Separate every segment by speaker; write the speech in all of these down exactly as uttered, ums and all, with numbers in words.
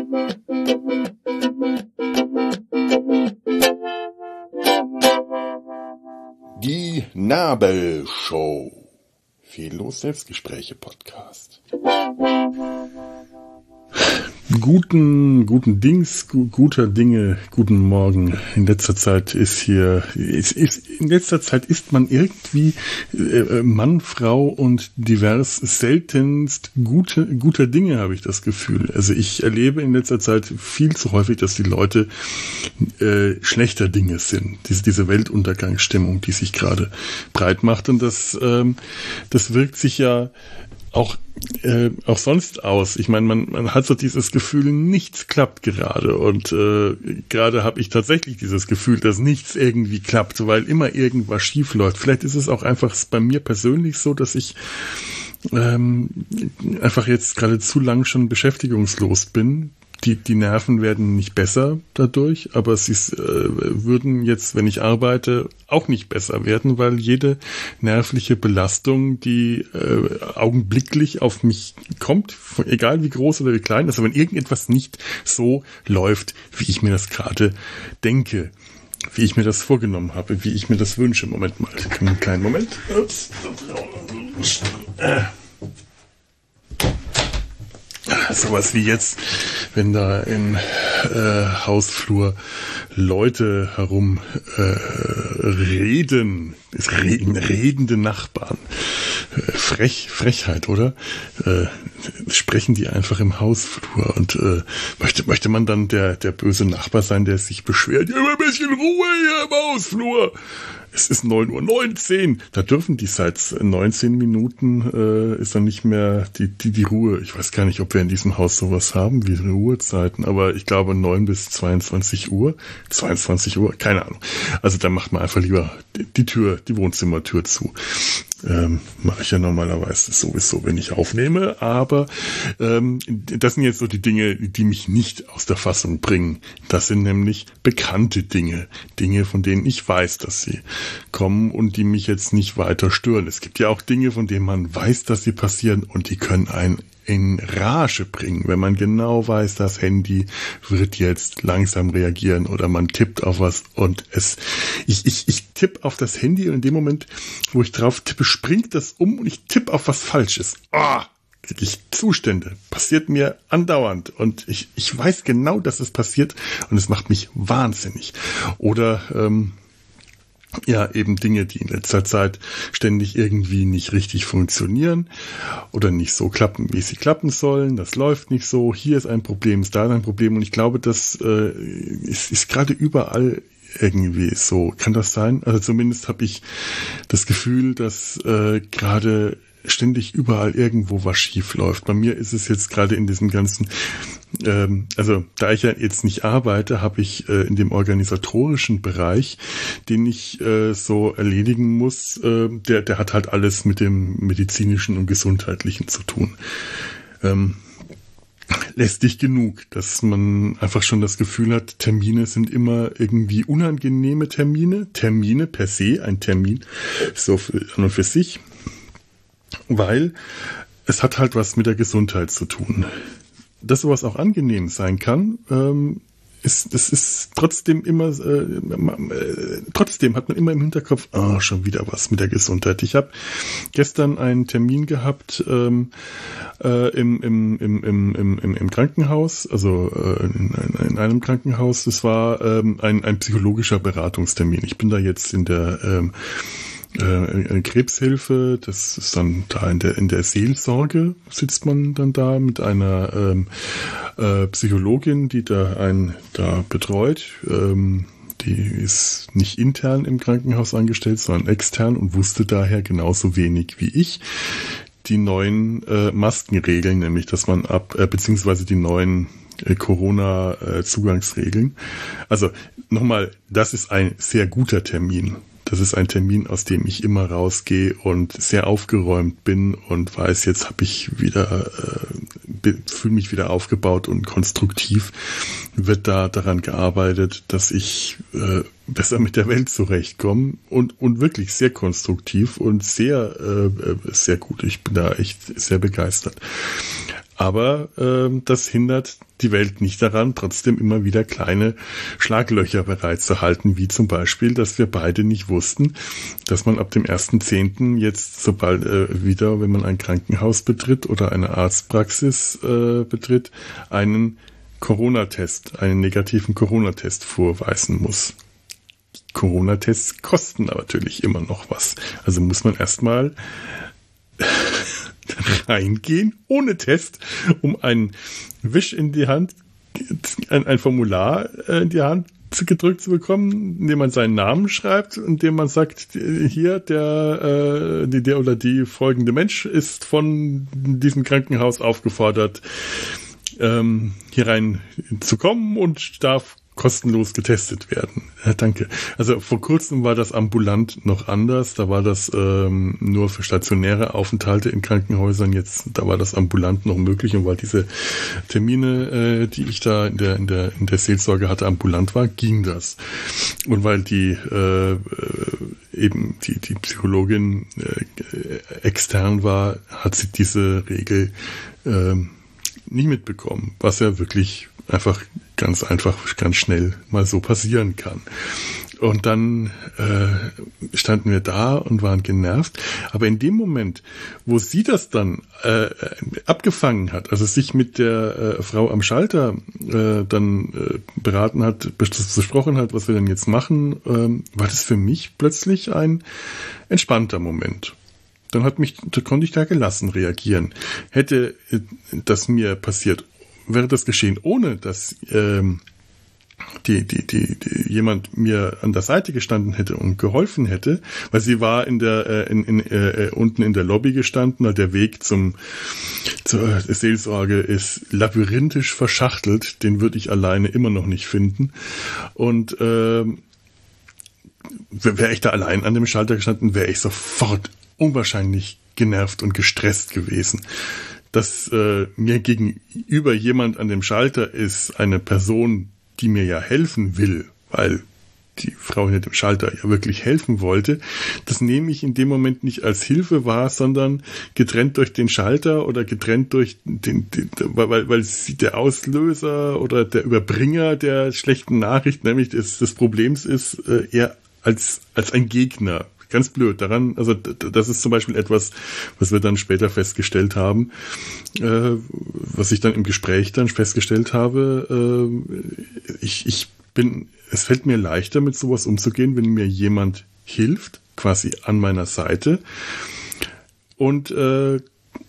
Speaker 1: Die Nabelshow. Fehllos Selbstgespräche Podcast. Guten, guten Dings, gu- guter Dinge, guten Morgen. In letzter Zeit ist hier, ist, ist, in letzter Zeit ist man irgendwie äh, Mann, Frau und divers seltenst gute, guter Dinge, habe ich das Gefühl. Also ich erlebe in letzter Zeit viel zu häufig, dass die Leute äh, schlechter Dinge sind. Diese, diese Weltuntergangsstimmung, die sich gerade breit macht. Und das, ähm, das wirkt sich ja auch äh, auch sonst aus. Ich meine, man, man hat so dieses Gefühl, nichts klappt gerade. Und äh, gerade habe ich tatsächlich dieses Gefühl, dass nichts irgendwie klappt, weil immer irgendwas schief läuft. Vielleicht ist es auch einfach bei mir persönlich so, dass ich ähm, einfach jetzt gerade zu lang schon beschäftigungslos bin. Die, die Nerven werden nicht besser dadurch, aber sie äh, würden jetzt, wenn ich arbeite, auch nicht besser werden, weil jede nervliche Belastung, die äh, augenblicklich auf mich kommt, egal wie groß oder wie klein, also wenn irgendetwas nicht so läuft, wie ich mir das gerade denke, wie ich mir das vorgenommen habe, wie ich mir das wünsche. Moment mal, einen kleinen Moment. Ups. Äh. Sowas wie jetzt, wenn da im äh, Hausflur Leute herum äh, reden, es reden, redende Nachbarn, äh, Frech, Frechheit, oder? Äh, sprechen die einfach im Hausflur und äh, möchte, möchte man dann der, der böse Nachbar sein, der sich beschwert, ja, ein bisschen Ruhe hier im Hausflur. Es ist neun Uhr neunzehn. Da dürfen die seit neunzehn Minuten äh, ist dann nicht mehr die, die, die Ruhe. Ich weiß gar nicht, ob wir in diesem Haus sowas haben wie Ruhezeiten, aber ich glaube neun bis zweiundzwanzig Uhr. zweiundzwanzig Uhr, keine Ahnung. Also da macht man einfach lieber die, die Tür, die Wohnzimmertür zu. Ähm, mache ich ja normalerweise sowieso, wenn ich aufnehme, aber ähm, das sind jetzt so die Dinge, die mich nicht aus der Fassung bringen. Das sind nämlich bekannte Dinge, Dinge, von denen ich weiß, dass sie kommen und die mich jetzt nicht weiter stören. Es gibt ja auch Dinge, von denen man weiß, dass sie passieren und die können einen in Rage bringen, wenn man genau weiß, das Handy wird jetzt langsam reagieren oder man tippt auf was und es, ich, ich, ich tippe auf das Handy und in dem Moment, wo ich drauf tippe, springt das um und ich tippe auf was Falsches. Ah! Kriege ich Zustände. Passiert mir andauernd. Und ich, ich weiß genau, dass es passiert und es macht mich wahnsinnig. Oder, ähm, ja, eben Dinge, die in letzter Zeit ständig irgendwie nicht richtig funktionieren oder nicht so klappen, wie sie klappen sollen. Das läuft nicht so. Hier ist ein Problem, ist da ein Problem. Und ich glaube, das äh, ist, ist gerade überall irgendwie so. Kann das sein? Also zumindest habe ich das Gefühl, dass äh, gerade ständig überall irgendwo was schief läuft. Bei mir ist es jetzt gerade in diesem ganzen, ähm, also da ich ja jetzt nicht arbeite, habe ich äh, in dem organisatorischen Bereich, den ich äh, so erledigen muss, äh, der, der hat halt alles mit dem medizinischen und gesundheitlichen zu tun. Ähm, lästig genug, dass man einfach schon das Gefühl hat, Termine sind immer irgendwie unangenehme Termine. Termine per se, ein Termin so für, an und für sich. Weil es hat halt was mit der Gesundheit zu tun. Dass sowas auch angenehm sein kann, ähm, ist, das ist trotzdem immer, äh, äh, trotzdem hat man immer im Hinterkopf, ah, schon wieder was mit der Gesundheit. Ich habe gestern einen Termin gehabt ähm, äh, im, im, im, im, im, im Krankenhaus, also äh, in, in einem Krankenhaus. Das war ähm, ein, ein psychologischer Beratungstermin. Ich bin da jetzt in der ähm, eine Krebshilfe, das ist dann da in der in der Seelsorge sitzt man dann da mit einer ähm, äh, Psychologin, die da einen da betreut. Ähm, die ist nicht intern im Krankenhaus angestellt, sondern extern und wusste daher genauso wenig wie ich die neuen äh, Maskenregeln, nämlich dass man ab äh, beziehungsweise die neuen äh, Corona-Zugangsregeln. Also nochmal, das ist ein sehr guter Termin. Das ist ein Termin, aus dem ich immer rausgehe und sehr aufgeräumt bin und weiß, jetzt habe ich wieder, äh, fühle mich wieder aufgebaut und konstruktiv wird da daran gearbeitet, dass ich äh, besser mit der Welt zurechtkomme und und wirklich sehr konstruktiv und sehr äh, sehr gut. Ich bin da echt sehr begeistert. Aber äh, das hindert die Welt nicht daran, trotzdem immer wieder kleine Schlaglöcher bereitzuhalten, wie zum Beispiel, dass wir beide nicht wussten, dass man ab dem ersten zehnten jetzt, sobald äh, wieder, wenn man ein Krankenhaus betritt oder eine Arztpraxis äh, betritt, einen Corona-Test, einen negativen Corona-Test vorweisen muss. Corona-Tests kosten natürlich immer noch was. Also muss man erstmal reingehen, ohne Test, um einen Wisch in die Hand, ein, ein Formular in die Hand gedrückt zu bekommen, indem man seinen Namen schreibt, indem man sagt, hier der, äh, der oder die folgende Mensch ist von diesem Krankenhaus aufgefordert, ähm, hier rein zu kommen und darf kostenlos getestet werden. Ja, danke. Also vor kurzem war das ambulant noch anders. Da war das ähm, nur für stationäre Aufenthalte in Krankenhäusern. Jetzt, da war das ambulant noch möglich, und weil diese Termine, äh, die ich da in der in der in der Seelsorge hatte, ambulant war, ging das. Und weil die äh, eben die die Psychologin äh, extern war, hat sie diese Regel äh, nicht mitbekommen, was ja wirklich einfach ganz einfach, ganz schnell mal so passieren kann. Und dann äh, standen wir da und waren genervt. Aber in dem Moment, wo sie das dann äh, abgefangen hat, also sich mit der äh, Frau am Schalter äh, dann äh, beraten hat, besprochen hat, was wir denn jetzt machen, äh, war das für mich plötzlich ein entspannter Moment. Dann hat mich, da konnte ich da gelassen reagieren. Hätte das mir passiert, wäre das geschehen, ohne dass ähm, die, die, die, die jemand mir an der Seite gestanden hätte und geholfen hätte, weil sie war in der äh, in, in, äh, unten in der Lobby gestanden, weil der Weg zum zur Seelsorge ist labyrinthisch verschachtelt, den würde ich alleine immer noch nicht finden. Und ähm, wäre ich da allein an dem Schalter gestanden, wäre ich sofort unwahrscheinlich genervt und gestresst gewesen. Dass äh, mir gegenüber jemand an dem Schalter ist, eine Person, die mir ja helfen will, weil die Frau hinter dem Schalter ja wirklich helfen wollte, das nehme ich in dem Moment nicht als Hilfe wahr, sondern getrennt durch den Schalter oder getrennt durch den, den weil, weil sie der Auslöser oder der Überbringer der schlechten Nachricht, nämlich des, des Problems ist, äh, eher als, als ein Gegner. Ganz blöd daran, also das ist zum Beispiel etwas, was wir dann später festgestellt haben, äh, was ich dann im Gespräch dann festgestellt habe, äh, ich, ich bin, es fällt mir leichter, mit sowas umzugehen, wenn mir jemand hilft, quasi an meiner Seite, und äh,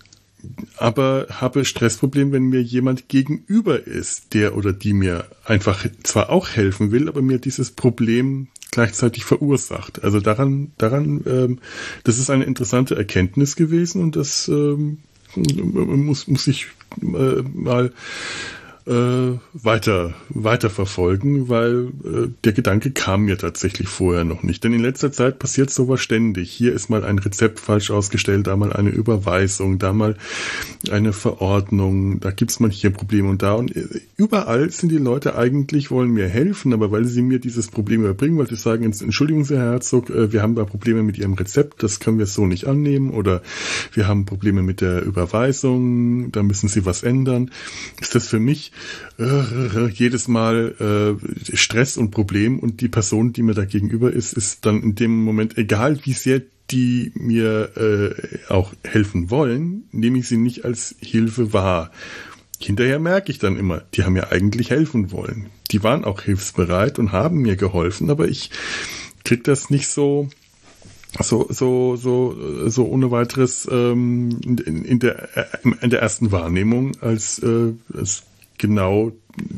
Speaker 1: aber habe Stressproblem, wenn mir jemand gegenüber ist, der oder die mir einfach zwar auch helfen will, aber mir dieses Problem gleichzeitig verursacht. Also daran, daran, ähm, das ist eine interessante Erkenntnis gewesen, und das ähm, muss, muss ich äh, mal äh, weiter, weiter verfolgen, weil äh, der Gedanke kam mir tatsächlich vorher noch nicht. Denn in letzter Zeit passiert sowas ständig. Hier ist mal ein Rezept falsch ausgestellt, da mal eine Überweisung, da mal eine Verordnung, da gibt's mal hier Probleme und da. Und überall sind die Leute eigentlich, wollen mir helfen, aber weil sie mir dieses Problem überbringen, weil sie sagen, entschuldigen Sie, Herr Herzog, wir haben da Probleme mit Ihrem Rezept, das können wir so nicht annehmen, oder wir haben Probleme mit der Überweisung, da müssen Sie was ändern. Ist das für mich äh, jedes Mal äh, Stress und Problem, und die Person, die mir da gegenüber ist, ist dann in dem Moment, egal wie sehr die mir äh, auch helfen wollen, nehme ich sie nicht als Hilfe wahr. Hinterher merke ich dann immer, die haben mir eigentlich helfen wollen. Die waren auch hilfsbereit und haben mir geholfen, aber ich krieg das nicht so so so so so ohne weiteres ähm, in, in der in der ersten Wahrnehmung als, äh, als genau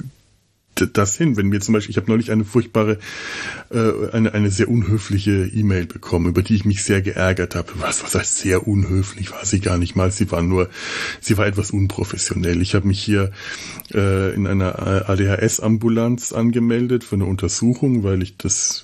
Speaker 1: das hin. Wenn mir zum Beispiel, ich habe neulich eine furchtbare, äh, eine eine sehr unhöfliche E-Mail bekommen, über die ich mich sehr geärgert habe. Was, was heißt sehr unhöflich? War sie gar nicht mal. Sie war nur, sie war etwas unprofessionell. Ich habe mich hier äh, in einer A D H S-Ambulanz angemeldet für eine Untersuchung, weil ich das,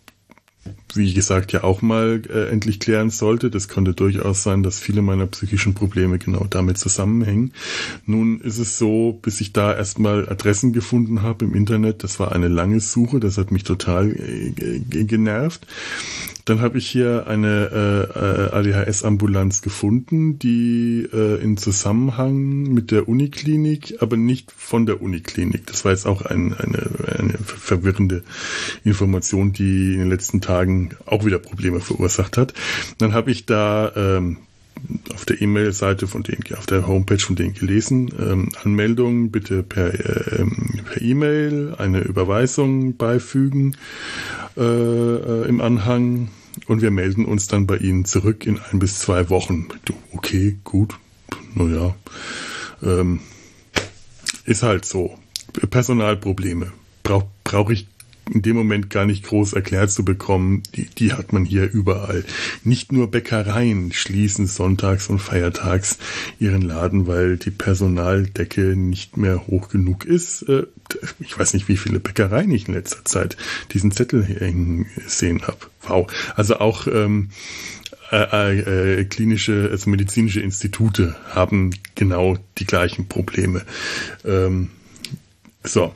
Speaker 1: wie gesagt, ja auch mal äh, endlich klären sollte. Das konnte durchaus sein, dass viele meiner psychischen Probleme genau damit zusammenhängen. Nun ist es so, bis ich da erstmal Adressen gefunden habe im Internet, das war eine lange Suche, das hat mich total äh, genervt. Dann habe ich hier eine äh, A D H S-Ambulanz gefunden, die äh, in Zusammenhang mit der Uniklinik, aber nicht von der Uniklinik. Das war jetzt auch ein, eine, eine verwirrende Information, die in den letzten Tagen auch wieder Probleme verursacht hat. Dann habe ich da ähm, auf der E-Mail-Seite von denen, auf der Homepage von denen gelesen, ähm, Anmeldung bitte per, äh, per E-Mail, eine Überweisung beifügen äh, äh, im Anhang und wir melden uns dann bei Ihnen zurück in ein bis zwei Wochen. Okay, gut, naja, ähm, ist halt so. Personalprobleme brauche brauch ich in dem Moment gar nicht groß erklärt zu bekommen, die, die hat man hier überall. Nicht nur Bäckereien schließen sonntags und feiertags ihren Laden, weil die Personaldecke nicht mehr hoch genug ist. Ich weiß nicht, wie viele Bäckereien ich in letzter Zeit diesen Zettel hängen sehen habe. Wow. Also auch ähm, äh, äh, klinische, also medizinische Institute haben genau die gleichen Probleme. Ähm, so.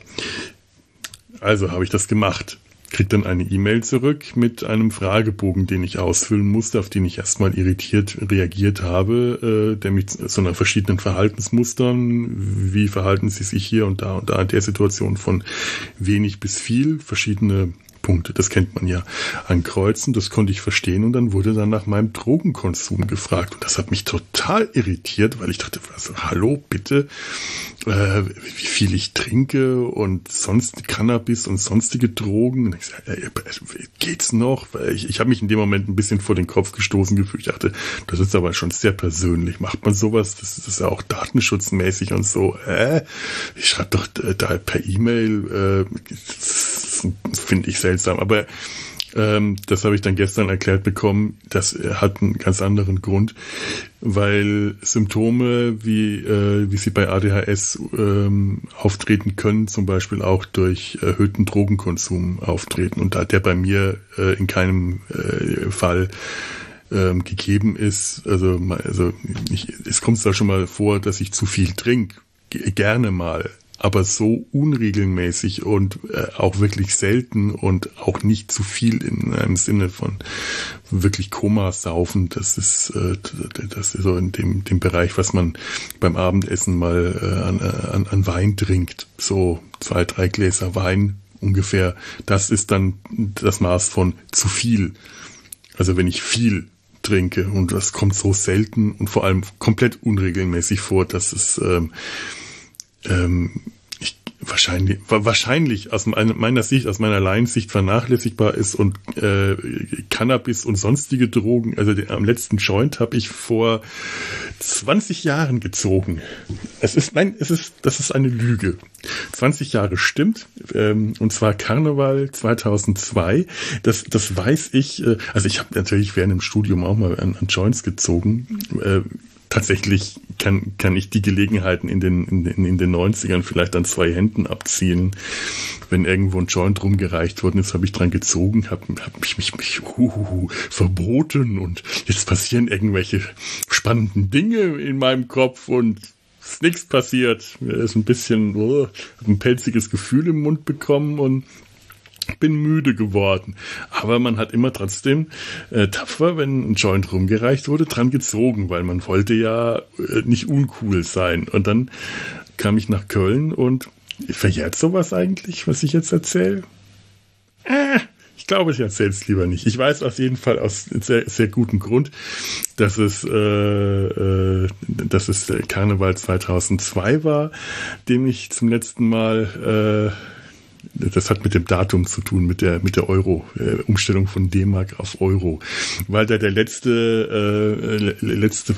Speaker 1: Also habe ich das gemacht. Krieg dann eine E-Mail zurück mit einem Fragebogen, den ich ausfüllen musste, auf den ich erstmal irritiert reagiert habe, äh, der mich zu einer verschiedenen Verhaltensmustern, wie verhalten Sie sich hier und da und da in der Situation von wenig bis viel, verschiedene Punkte, das kennt man ja, ankreuzen, das konnte ich verstehen und dann wurde dann nach meinem Drogenkonsum gefragt und das hat mich total irritiert, weil ich dachte, also, hallo, bitte, äh, wie viel ich trinke und sonst Cannabis und sonstige Drogen. Und ich sag, äh, geht's noch? Weil ich, ich habe mich in dem Moment ein bisschen vor den Kopf gestoßen gefühlt. Ich dachte, das ist aber schon sehr persönlich. Macht man sowas? Das, das ist ja auch datenschutzmäßig und so. Äh, ich schreibe doch da per E-Mail, äh, das finde ich seltsam. Aber ähm, das habe ich dann gestern erklärt bekommen. Das hat einen ganz anderen Grund, weil Symptome, wie äh, wie sie bei A D H S ähm, auftreten können, zum Beispiel auch durch erhöhten Drogenkonsum auftreten. Und da der bei mir äh, in keinem äh, Fall ähm, gegeben ist, also, also ich, es kommt da schon mal vor, dass ich zu viel trinke, G- gerne mal. Aber so unregelmäßig und äh, auch wirklich selten und auch nicht zu viel in einem Sinne von wirklich Komasaufen, das ist äh, das ist so in dem dem Bereich, was man beim Abendessen mal äh, an, an, an Wein trinkt, so zwei, drei Gläser Wein ungefähr, das ist dann das Maß von zu viel. Also wenn ich viel trinke und das kommt so selten und vor allem komplett unregelmäßig vor, dass es ähm, Ähm, ich, wahrscheinlich, wahrscheinlich aus meiner Sicht, aus meiner Laiensicht vernachlässigbar ist und äh, Cannabis und sonstige Drogen, also den, am letzten Joint habe ich vor zwanzig Jahren gezogen. Es ist, nein, es ist, das ist eine Lüge. zwanzig Jahre stimmt, ähm, und zwar Karneval zweitausendzwei. Das, das weiß ich, äh, also ich habe natürlich während dem Studium auch mal an, an Joints gezogen. Äh, Tatsächlich kann, kann ich die Gelegenheiten in den, in den, in den neunzigern vielleicht an zwei Händen abziehen. Wenn irgendwo ein Joint rumgereicht worden ist, habe ich dran gezogen, habe hab mich, mich, mich uh, verboten und jetzt passieren irgendwelche spannenden Dinge in meinem Kopf und ist nichts passiert. Mir ist ein bisschen, uh, habe ein pelziges Gefühl im Mund bekommen und bin müde geworden. Aber man hat immer trotzdem äh, tapfer, wenn ein Joint rumgereicht wurde, dran gezogen, weil man wollte ja äh, nicht uncool sein. Und dann kam ich nach Köln und verjährt sowas eigentlich, was ich jetzt erzähle? Äh, ich glaube, ich erzähle es lieber nicht. Ich weiß auf jeden Fall aus sehr, sehr gutem Grund, dass es, äh, äh, dass es Karneval zweitausendzwei war, dem ich zum letzten Mal äh, das hat mit dem Datum zu tun, mit der mit der Euro, äh, Umstellung von D-Mark auf Euro, weil da der letzte äh, letzte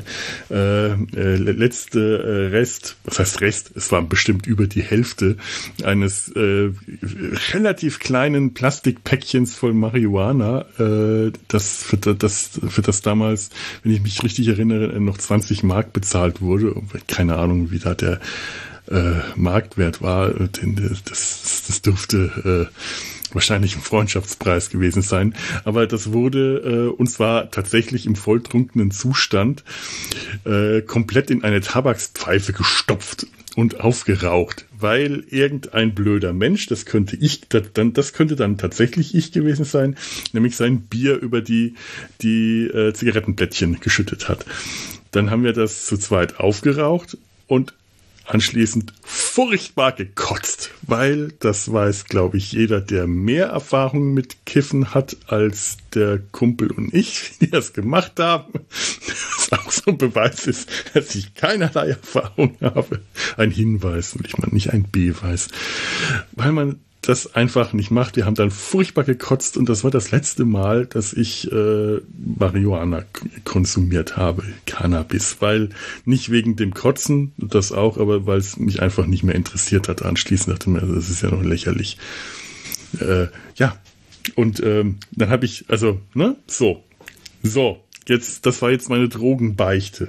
Speaker 1: äh, äh, letzte Rest, was heißt Rest, es war bestimmt über die Hälfte eines äh, relativ kleinen Plastikpäckchens voll Marihuana, äh, das für das für das damals, wenn ich mich richtig erinnere, noch zwanzig Mark bezahlt wurde. Keine Ahnung, wie da der Äh, Marktwert war, das, das dürfte äh, wahrscheinlich ein Freundschaftspreis gewesen sein, aber das wurde, äh, und zwar tatsächlich im volltrunkenen Zustand, äh, komplett in eine Tabakspfeife gestopft und aufgeraucht, weil irgendein blöder Mensch, das könnte ich, das, dann, das könnte dann tatsächlich ich gewesen sein, nämlich sein Bier über die, die äh, Zigarettenblättchen geschüttet hat. Dann haben wir das zu zweit aufgeraucht und anschließend furchtbar gekotzt, weil das weiß, glaube ich, jeder, der mehr Erfahrung mit Kiffen hat als der Kumpel und ich, die das gemacht haben. Was auch so ein Beweis ist, dass ich keinerlei Erfahrung habe. Ein Hinweis, und ich meine nicht ein Beweis. Weil man das einfach nicht macht. Wir haben dann furchtbar gekotzt und das war das letzte Mal, dass ich äh, Marihuana k- konsumiert habe, Cannabis, weil nicht wegen dem Kotzen, das auch, aber weil es mich einfach nicht mehr interessiert hat. Anschließend dachte ich mir, das ist ja noch lächerlich. Äh, ja, und ähm, dann habe ich, also, ne, so, so, jetzt, das war jetzt meine Drogenbeichte.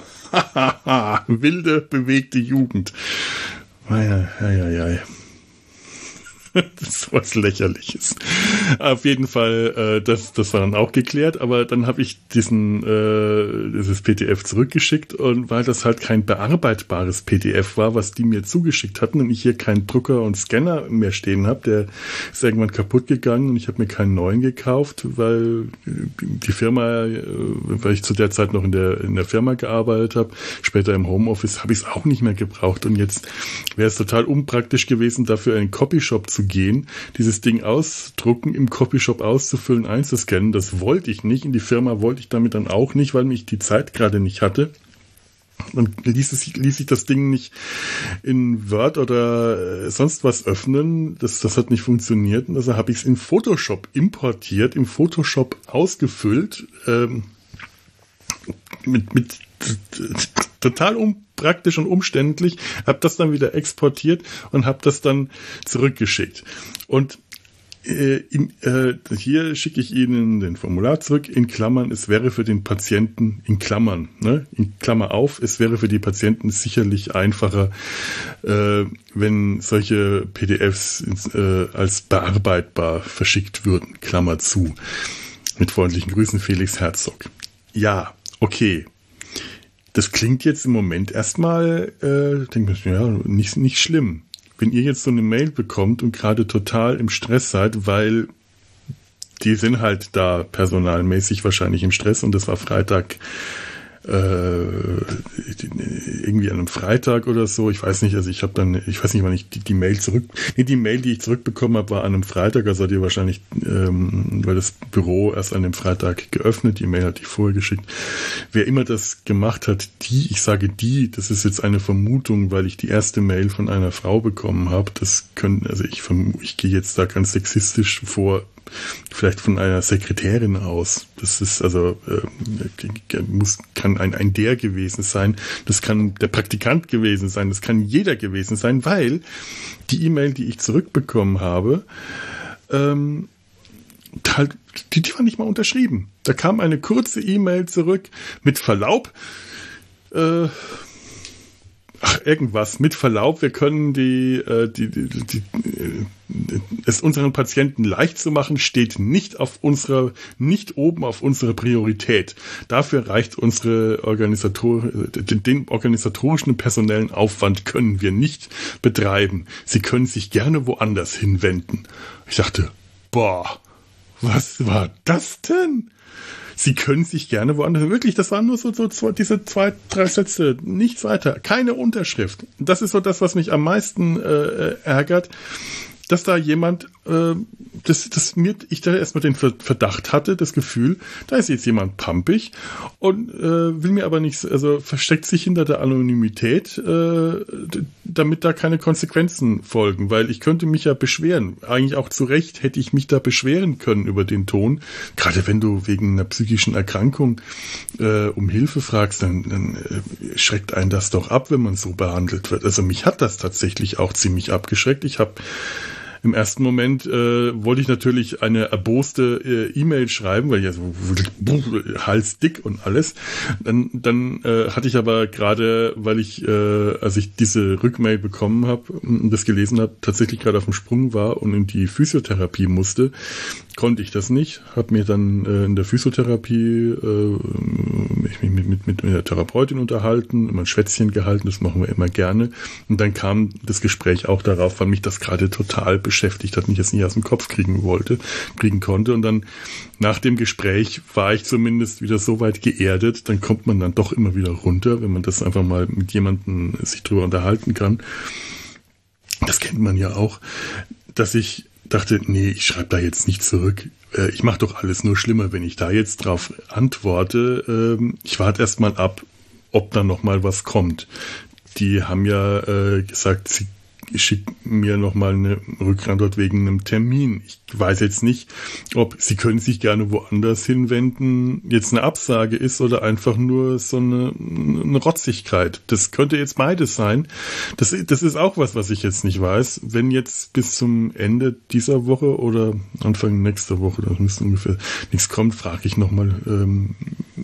Speaker 1: Wilde, bewegte Jugend. Ei, ei, ei, ei. Das ist was Lächerliches. Auf jeden Fall, äh, das, das war dann auch geklärt, aber dann habe ich diesen äh, dieses P D F zurückgeschickt und weil das halt kein bearbeitbares P D F war, was die mir zugeschickt hatten und ich hier keinen Drucker und Scanner mehr stehen habe, der ist irgendwann kaputt gegangen und ich habe mir keinen neuen gekauft, weil die Firma, äh, weil ich zu der Zeit noch in der in der Firma gearbeitet habe, später im Homeoffice, habe ich es auch nicht mehr gebraucht und jetzt wäre es total unpraktisch gewesen, dafür einen Copyshop zu gehen, dieses Ding ausdrucken, im Copyshop auszufüllen, einzuscannen. Das wollte ich nicht. In die Firma wollte ich damit dann auch nicht, weil mich die Zeit gerade nicht hatte. Dann ließ, es, ließ ich das Ding nicht in Word oder sonst was öffnen. Das, das hat nicht funktioniert. Und also habe ich es in Photoshop importiert, im Photoshop ausgefüllt, ähm, mit, mit total unpraktisch und umständlich, habe das dann wieder exportiert und habe das dann zurückgeschickt. Und äh, in, äh, hier schicke ich Ihnen den Formular zurück, in Klammern, es wäre für den Patienten, in Klammern, ne, in Klammer auf, es wäre für die Patienten sicherlich einfacher, äh, wenn solche P D Fs äh, als bearbeitbar verschickt würden, Klammer zu. Mit freundlichen Grüßen, Felix Herzog. Ja, okay. Das klingt jetzt im Moment erstmal, äh, denke ich, ja, nicht, nicht schlimm. Wenn ihr jetzt so eine Mail bekommt und gerade total im Stress seid, weil die sind halt da personalmäßig wahrscheinlich im Stress und das war Freitag, äh, irgendwie an einem Freitag oder so, ich weiß nicht, also ich habe dann, ich weiß nicht, wann ich die, die Mail zurück, nee, die Mail, die ich zurückbekommen habe, war an einem Freitag, also hat ihr wahrscheinlich, ähm, weil das Büro erst an dem Freitag geöffnet, die Mail hat die vorher geschickt. Wer immer das gemacht hat, die, ich sage die, das ist jetzt eine Vermutung, weil ich die erste Mail von einer Frau bekommen habe, das können, also ich vermute, ich gehe jetzt da ganz sexistisch vor, vielleicht von einer Sekretärin aus. Das ist also äh, muss kann ein ein der gewesen sein. Das kann der Praktikant gewesen sein. Das kann jeder gewesen sein, weil die E-Mail, die ich zurückbekommen habe, ähm, halt, die, die war nicht mal unterschrieben. Da kam eine kurze E-Mail zurück mit Verlaub. Äh, Ach, irgendwas. Mit Verlaub, wir können die, äh, die, die, die, die äh, es unseren Patienten leicht zu machen, steht nicht auf unserer, nicht oben auf unserer Priorität. Dafür reicht unsere Organisator, den, den organisatorischen personellen Aufwand können wir nicht betreiben. Sie können sich gerne woanders hinwenden. Ich dachte, boah, was war das denn? Sie können sich gerne woanders, wirklich, das waren nur so, so zwei, diese zwei, drei Sätze, nichts weiter, keine Unterschrift. Das ist so das, was mich am meisten äh, ärgert, dass da jemand, äh, das, das mir, ich da erstmal den Verdacht hatte, das Gefühl, da ist jetzt jemand pampig und äh, will mir aber nichts, also versteckt sich hinter der Anonymität, äh, damit da keine Konsequenzen folgen, weil ich könnte mich ja beschweren. Eigentlich auch zu Recht hätte ich mich da beschweren können über den Ton. Gerade wenn du wegen einer psychischen Erkrankung äh, um Hilfe fragst, dann, dann äh, schreckt einen das doch ab, wenn man so behandelt wird. Also mich hat das tatsächlich auch ziemlich abgeschreckt. Ich habe Im ersten Moment äh, wollte ich natürlich eine erboste äh, E-Mail schreiben, weil ich ja so halsdick und alles. Dann, dann äh, hatte ich aber gerade, weil ich, äh, als ich diese Rückmail bekommen habe und das gelesen habe, tatsächlich gerade auf dem Sprung war und in die Physiotherapie musste, konnte ich das nicht. Habe mir dann äh, in der Physiotherapie äh, ich mich mit, mit, mit der Therapeutin unterhalten, immer ein Schwätzchen gehalten, das machen wir immer gerne. Und dann kam das Gespräch auch darauf, weil mich das gerade total beschäftigt hat, mich jetzt nicht aus dem Kopf kriegen wollte, kriegen konnte. Und dann nach dem Gespräch war ich zumindest wieder so weit geerdet, dann kommt man dann doch immer wieder runter, wenn man das einfach mal mit jemandem sich drüber unterhalten kann. Das kennt man ja auch, dass ich dachte, nee, ich schreibe da jetzt nicht zurück. Äh, ich mache doch alles nur schlimmer, wenn ich da jetzt drauf antworte. Ähm, ich warte erst mal ab, ob da noch mal was kommt. Die haben ja äh, gesagt, sie schicken mir noch mal eine Rückantwort wegen einem Termin. Ich weiß jetzt nicht, ob sie können sich gerne woanders hinwenden, jetzt eine Absage ist oder einfach nur so eine, eine Rotzigkeit. Das könnte jetzt beides sein. Das, das ist auch was, was ich jetzt nicht weiß. Wenn jetzt bis zum Ende dieser Woche oder Anfang nächster Woche, da müsste ungefähr nichts kommt, frage ich noch mal ähm,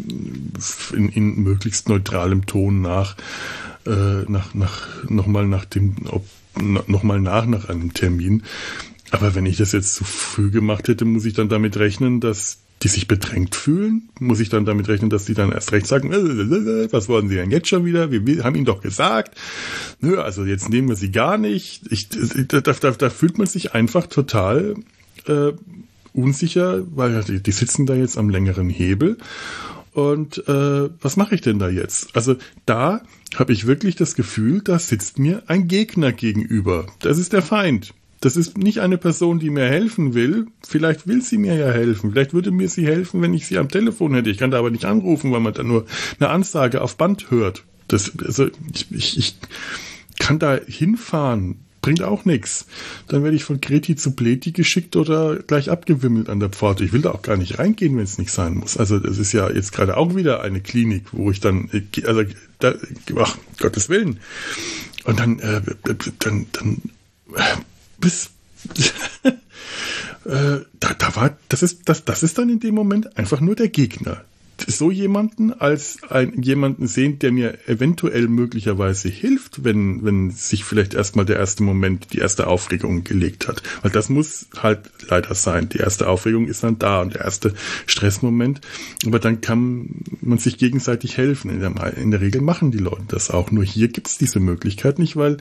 Speaker 1: in, in möglichst neutralem Ton nach, äh, nach, nach noch mal nach dem, ob nochmal nach, nach einem Termin. Aber wenn ich das jetzt zu früh gemacht hätte, muss ich dann damit rechnen, dass die sich bedrängt fühlen? Muss ich dann damit rechnen, dass die dann erst recht sagen, was wollen sie denn jetzt schon wieder? Wir haben ihnen doch gesagt. Nö, also jetzt nehmen wir sie gar nicht. Ich, da, da, da fühlt man sich einfach total äh, unsicher, weil die, die sitzen da jetzt am längeren Hebel. Und äh, was mache ich denn da jetzt? Also da habe ich wirklich das Gefühl, da sitzt mir ein Gegner gegenüber. Das ist der Feind. Das ist nicht eine Person, die mir helfen will. Vielleicht will sie mir ja helfen. Vielleicht würde mir sie helfen, wenn ich sie am Telefon hätte. Ich kann da aber nicht anrufen, weil man da nur eine Ansage auf Band hört. Das, also ich, ich, ich kann da hinfahren. Bringt auch nichts. Dann werde ich von Greti zu Pleti geschickt oder gleich abgewimmelt an der Pforte. Ich will da auch gar nicht reingehen, wenn es nicht sein muss. Also das ist ja jetzt gerade auch wieder eine Klinik, wo ich dann, also da, ach, Gottes Willen. Und dann, äh, dann, dann, bis, äh, da, da war, das ist, das, das ist dann in dem Moment einfach nur der Gegner. So jemanden als ein, jemanden sehen, der mir eventuell möglicherweise hilft, wenn, wenn sich vielleicht erstmal der erste Moment, die erste Aufregung gelegt hat. Weil das muss halt leider sein. Die erste Aufregung ist dann da und der erste Stressmoment. Aber dann kann man sich gegenseitig helfen. In der, in der Regel machen die Leute das auch. Nur hier gibt es diese Möglichkeit nicht, weil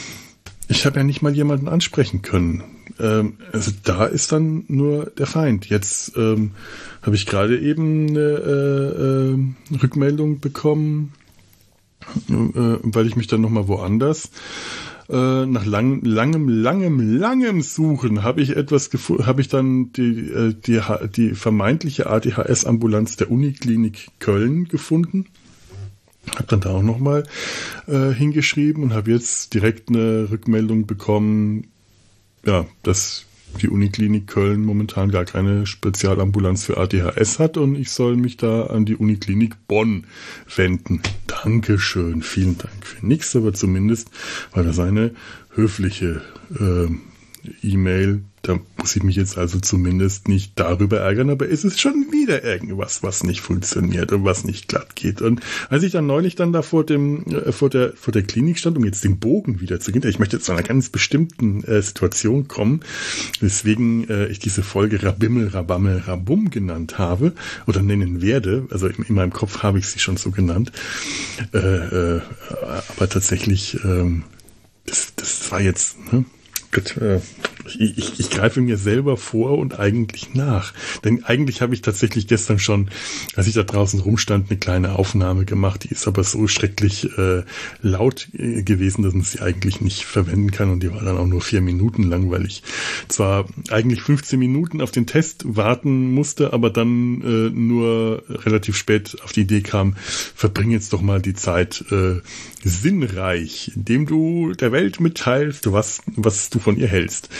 Speaker 1: ich habe ja nicht mal jemanden ansprechen können. Ähm, also da ist dann nur der Feind. Jetzt ähm, habe ich gerade eben eine äh, äh, Rückmeldung bekommen, äh, weil ich mich dann nochmal woanders äh, nach lang, langem, langem, langem Suchen habe ich etwas gefunden, habe ich dann die, äh, die, die vermeintliche A D H S-Ambulanz der Uniklinik Köln gefunden. Habe dann da auch nochmal äh, hingeschrieben und habe jetzt direkt eine Rückmeldung bekommen, ja, dass die Uniklinik Köln momentan gar keine Spezialambulanz für A D H S hat und ich soll mich da an die Uniklinik Bonn wenden. Dankeschön, vielen Dank für nichts, aber zumindest war das eine höfliche äh, E-Mail. Da muss ich mich jetzt also zumindest nicht darüber ärgern, aber es ist schon wieder irgendwas, was nicht funktioniert und was nicht glatt geht. Und als ich dann neulich dann da vor dem, äh, vor der, vor der Klinik stand, um jetzt den Bogen wieder zu gehen, ich möchte jetzt zu einer ganz bestimmten äh, Situation kommen, weswegen äh, ich diese Folge Rabimmel, Rabammel, Rabum genannt habe oder nennen werde. Also in, in meinem Kopf habe ich sie schon so genannt. Äh, äh, aber tatsächlich, äh, das, das war jetzt, ne? Gott, äh, ich, ich, ich greife mir selber vor und eigentlich nach. Denn eigentlich habe ich tatsächlich gestern schon, als ich da draußen rumstand, eine kleine Aufnahme gemacht. Die ist aber so schrecklich äh, laut äh, gewesen, dass man sie eigentlich nicht verwenden kann. Und die war dann auch nur vier Minuten lang, weil ich zwar eigentlich fünfzehn Minuten auf den Test warten musste, aber dann äh, nur relativ spät auf die Idee kam, verbring jetzt doch mal die Zeit äh, sinnreich, indem du der Welt mitteilst, was, was du von ihr hältst.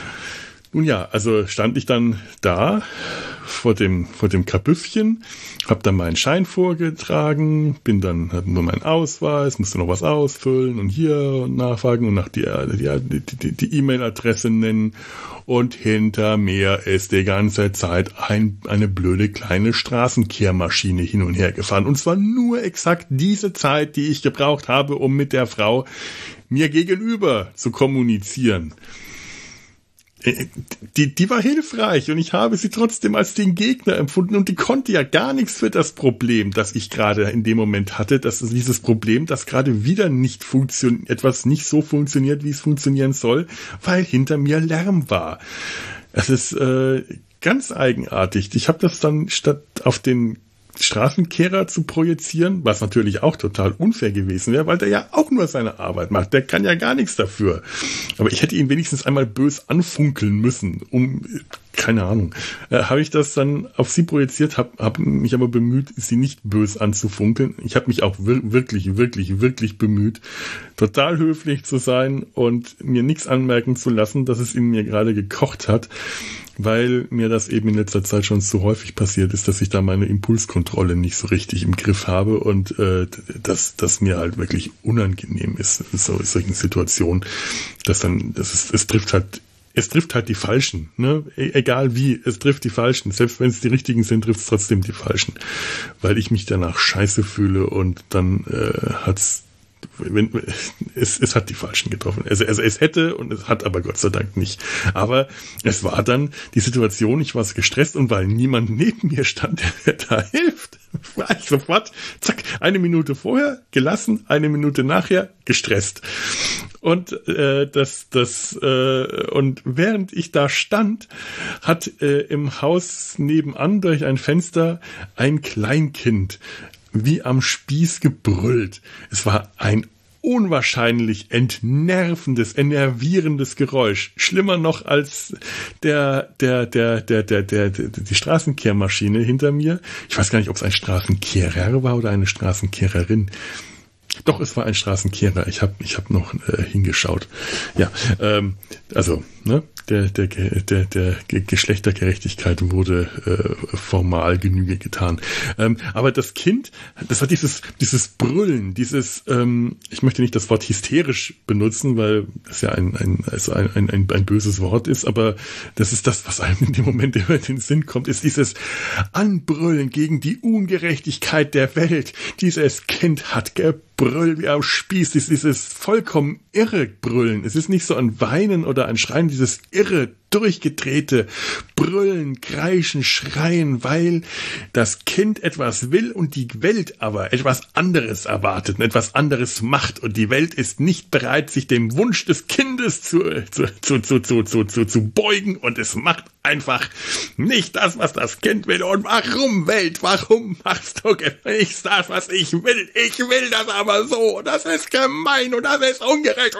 Speaker 1: Nun ja, also stand ich dann da vor dem, vor dem Kabüffchen, hab dann meinen Schein vorgetragen, bin dann, hab nur meinen Ausweis, musste noch was ausfüllen und hier nachfragen und nach die, die, die, die E-Mail-Adresse nennen und hinter mir ist die ganze Zeit ein, eine blöde kleine Straßenkehrmaschine hin und her gefahren und zwar nur exakt diese Zeit, die ich gebraucht habe, um mit der Frau mir gegenüber zu kommunizieren. die, die war hilfreich und ich habe sie trotzdem als den Gegner empfunden und die konnte ja gar nichts für das Problem, das ich gerade in dem Moment hatte. Das ist dieses Problem, dass gerade wieder nicht funktioniert, etwas nicht so funktioniert, wie es funktionieren soll, weil hinter mir Lärm war. Es ist äh, ganz eigenartig. Ich habe das dann statt auf den Straßenkehrer zu projizieren, was natürlich auch total unfair gewesen wäre, weil der ja auch nur seine Arbeit macht. Der kann ja gar nichts dafür. Aber ich hätte ihn wenigstens einmal bös anfunkeln müssen, um, keine Ahnung, äh, habe ich das dann auf sie projiziert, habe hab mich aber bemüht, sie nicht bös anzufunkeln. Ich habe mich auch wir- wirklich, wirklich, wirklich bemüht, total höflich zu sein und mir nichts anmerken zu lassen, dass es in mir gerade gekocht hat, weil mir das eben in letzter Zeit schon so häufig passiert ist, dass ich da meine Impulskontrolle nicht so richtig im Griff habe und äh, dass das mir halt wirklich unangenehm ist in so, solchen Situationen, dass dann, das ist, es trifft halt, es trifft halt die Falschen, ne? E- egal wie, es trifft die Falschen. Selbst wenn es die Richtigen sind, trifft es trotzdem die Falschen, weil ich mich danach scheiße fühle und dann äh, hat's Wenn, es, es hat die Falschen getroffen. Also, also es hätte und es hat aber Gott sei Dank nicht. Aber es war dann die Situation, ich war gestresst und weil niemand neben mir stand, der da hilft, war ich sofort, zack, eine Minute vorher gelassen, eine Minute nachher gestresst. Und äh, das, das äh, und während ich da stand, hat äh, im Haus nebenan durch ein Fenster ein Kleinkind wie am Spieß gebrüllt. Es war ein unwahrscheinlich entnervendes, enervierendes Geräusch. Schlimmer noch als der, der, der, der, der, der, der die Straßenkehrmaschine hinter mir. Ich weiß gar nicht, ob es ein Straßenkehrer war oder eine Straßenkehrerin. Doch, es war ein Straßenkehrer. Ich habe ich hab noch äh, hingeschaut. Ja, ähm, also, ne, der, der, der, der Geschlechtergerechtigkeit wurde äh, formal Genüge getan. Ähm, aber das Kind, das hat dieses, dieses Brüllen, dieses, ähm, ich möchte nicht das Wort hysterisch benutzen, weil das ja ein, ein, also ein, ein, ein, ein böses Wort ist, aber das ist das, was einem in dem Moment immer in den Sinn kommt, ist dieses Anbrüllen gegen die Ungerechtigkeit der Welt. Dieses Kind hat gebrüllt wie am Spieß, ist dieses vollkommen irre Brüllen. Es ist nicht so ein Weinen oder ein Schreien, dieses irre, durchgedrehte Brüllen, Kreischen, Schreien, weil das Kind etwas will und die Welt aber etwas anderes erwartet und etwas anderes macht und die Welt ist nicht bereit, sich dem Wunsch des Kindes zu, zu, zu, zu, zu, zu, zu, zu beugen und es macht einfach nicht das, was das Kind will. Und warum, Welt, warum machst du nicht das, was ich will? Ich will das aber so. Das ist gemein und das ist ungerecht.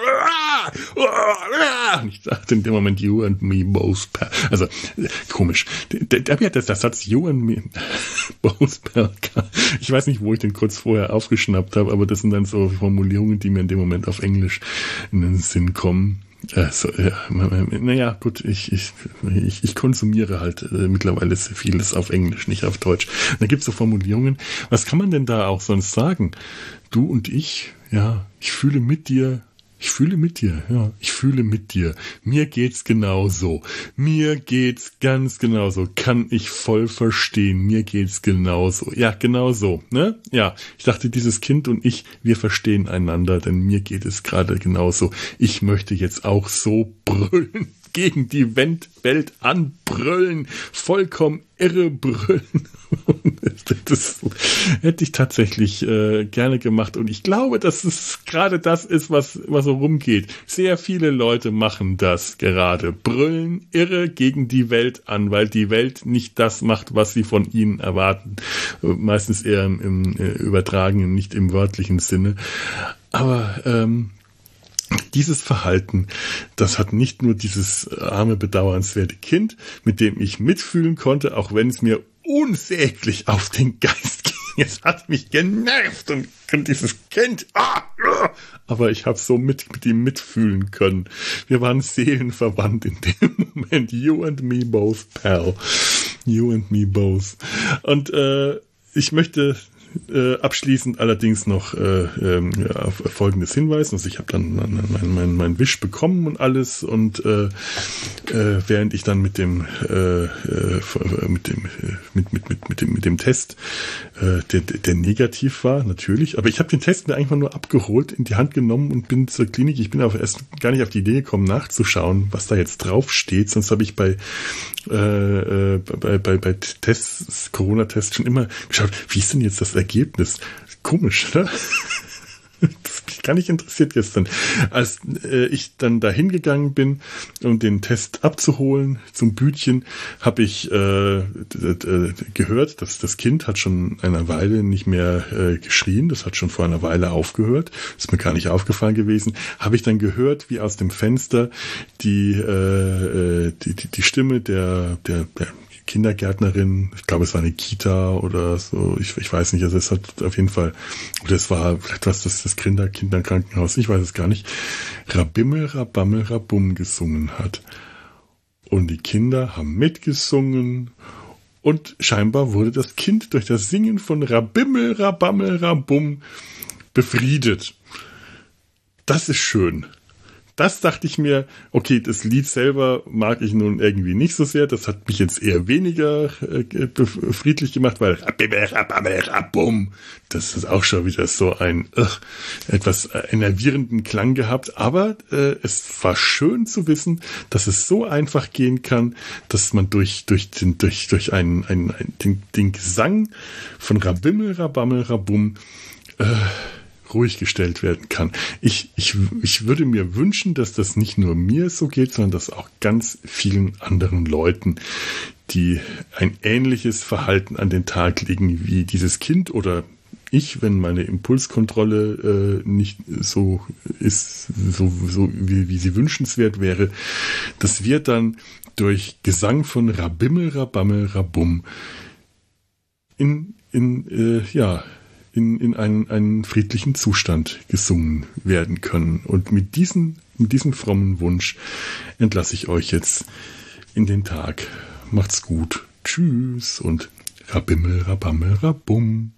Speaker 1: Und ich dachte in dem Moment, you and me both. Also, komisch. Der, der, der, der Satz, you and me both. Ich weiß nicht, wo ich den kurz vorher aufgeschnappt habe, aber das sind dann so Formulierungen, die mir in dem Moment auf Englisch in den Sinn kommen. Also, ja, naja, gut, ich, ich, ich, ich konsumiere halt äh, mittlerweile sehr vieles auf Englisch, nicht auf Deutsch. Da gibt's so Formulierungen. Was kann man denn da auch sonst sagen? Du und ich, ja, ich fühle mit dir, ich fühle mit dir, ja, ich fühle mit dir. Mir geht's genauso. Mir geht's ganz genauso. Kann ich voll verstehen. Mir geht's genauso. Ja, genauso, ne? Ja, ich dachte, dieses Kind und ich, wir verstehen einander, denn mir geht es gerade genauso. Ich möchte jetzt auch so brüllen, gegen die Welt anbrüllen, vollkommen irre brüllen. Das hätte ich tatsächlich äh, gerne gemacht und ich glaube, dass es gerade das ist, was, was so rumgeht. Sehr viele Leute machen das gerade. Brüllen irre gegen die Welt an, weil die Welt nicht das macht, was sie von ihnen erwarten. Meistens eher im, im äh, übertragenen, nicht im wörtlichen Sinne. Aber ähm, dieses Verhalten, das hat nicht nur dieses arme, bedauernswerte Kind, mit dem ich mitfühlen konnte, auch wenn es mir unsäglich auf den Geist ging. Es hat mich genervt und dieses Kind, ah, ah, aber ich habe so mit, mit ihm mitfühlen können. Wir waren seelenverwandt in dem Moment. You and me both, pal. You and me both. Und äh, ich möchte Äh, abschließend allerdings noch äh, äh, auf folgendes hinweisen. Also ich habe dann meinen mein, mein Wisch bekommen und alles und äh, äh, während ich dann mit dem äh, äh, mit dem mit mit mit mit dem mit dem Test äh, der der negativ war natürlich, aber ich habe den Test mir einfach nur abgeholt, in die Hand genommen und bin zur Klinik. Ich bin aber erst gar nicht auf die Idee gekommen nachzuschauen, was da jetzt drauf steht. Sonst habe ich bei äh, äh, bei bei bei Tests Corona-Tests schon immer geschaut, wie ist denn jetzt das Ergebnis? Komisch, oder? Das mich gar nicht interessiert gestern. Als äh, ich dann dahin gegangen bin, um den Test abzuholen zum Bütchen, habe ich äh, d- d- gehört, dass das Kind hat schon eine Weile nicht mehr äh, geschrien. Das hat schon vor einer Weile aufgehört. Ist mir gar nicht aufgefallen gewesen. Habe ich dann gehört, wie aus dem Fenster die äh, die, die, die Stimme der der, der Kindergärtnerin, ich glaube, es war eine Kita oder so, ich, ich weiß nicht, also es hat auf jeden Fall, oder es war vielleicht was das, das Kinder, Kinderkrankenhaus, ich weiß es gar nicht, Rabimmel, Rabammel, Rabum gesungen hat. Und die Kinder haben mitgesungen und scheinbar wurde das Kind durch das Singen von Rabimmel, Rabammel, Rabum befriedet. Das ist schön. Das dachte ich mir, okay, das Lied selber mag ich nun irgendwie nicht so sehr. Das hat mich jetzt eher weniger äh, friedlich gemacht, weil das ist auch schon wieder so ein äh, etwas enervierenden Klang gehabt. Aber äh, es war schön zu wissen, dass es so einfach gehen kann, dass man durch durch den durch durch einen, einen, einen den, den Gesang von Rabimmel, Rabammel, Rabum äh, ruhig gestellt werden kann. Ich, ich, ich würde mir wünschen, dass das nicht nur mir so geht, sondern dass auch ganz vielen anderen Leuten, die ein ähnliches Verhalten an den Tag legen wie dieses Kind oder ich, wenn meine Impulskontrolle äh, nicht so ist, so, so wie, wie sie wünschenswert wäre, dass wir dann durch Gesang von Rabimmel, Rabammel, Rabum in, in, äh, ja, in, in einen, einen friedlichen Zustand gesungen werden können. Und mit diesem, mit diesem frommen Wunsch entlasse ich euch jetzt in den Tag. Macht's gut. Tschüss und Rabimmel, Rabammel, Rabum.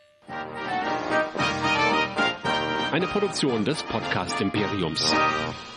Speaker 2: Eine Produktion des Podcast Imperiums.